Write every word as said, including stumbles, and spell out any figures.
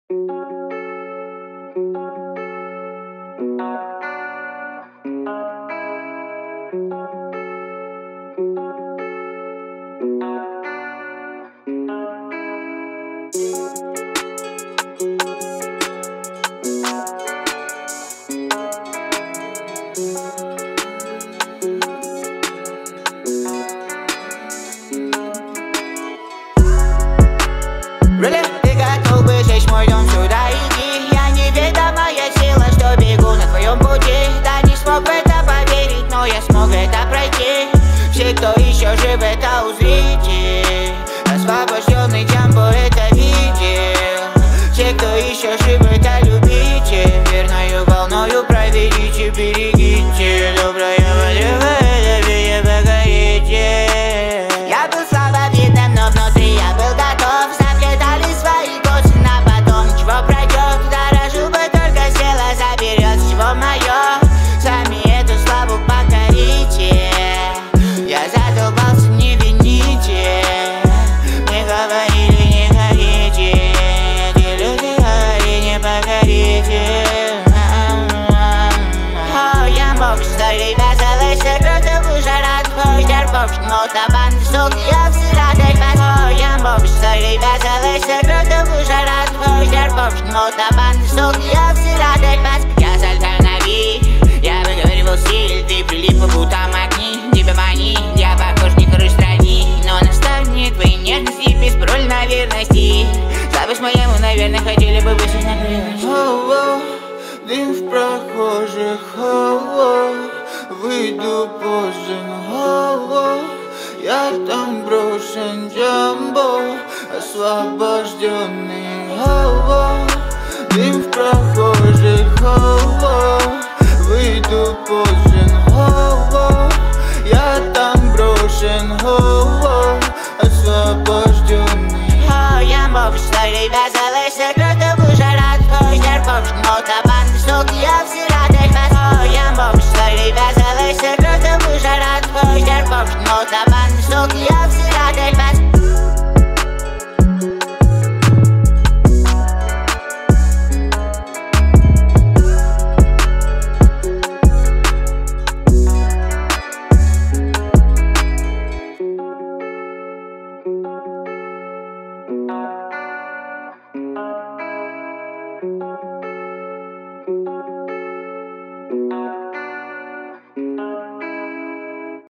Really? Ты готов бы сесть в мой дом, сюда иди. Я неведомая сила, что бегу на твоем пути. Да не смог в это поверить, но я смог это пройти. Все, кто еще жив, это узрите. Освобожденный Джамбо это видел. Все, кто еще жив, это любите. Верною волною проведите, берегите. Доброе время, меня погорите. Я был слабовидным, но внутри я был готов. Заплетали свои косы на потом. Ничего пройдет, дорожил бы только села, заберет всего мое. Сами эту славу покорите. Я задолбался, не вините. Мне говорили, не горите. Эти люди говорили, не погорите. О, я мог, что веселый секрет, уже рад, пожар, попшт, мотабан, сук, я все рады, о, я мог, что веселый секрет, уже рад, пожар, попшт, мотабан, сук, я все рады, я залетаю на ви, я выговаривал стиль, ты прилип, будто магнит, тебя манит, я похож не крыш страни, но наставник твоей нежности, беспарольной верности, слабость моему, наверное, хотели бы высшей напряженности. Дым в прохожих, о-о, выйду позже, о-о, я там брошен, Джамбо, освобожденный, о-о, дым в прохожих, о-о, выйду позже, о-о, я там брошен, о-о, освобожденный. О, я мог, что веселый секрет, уже рад, пожар, попшт, мотабан, сук, я все рады, о, я мог, что веселый секрет, уже рад, пожар, попшт, мотабан, сук, я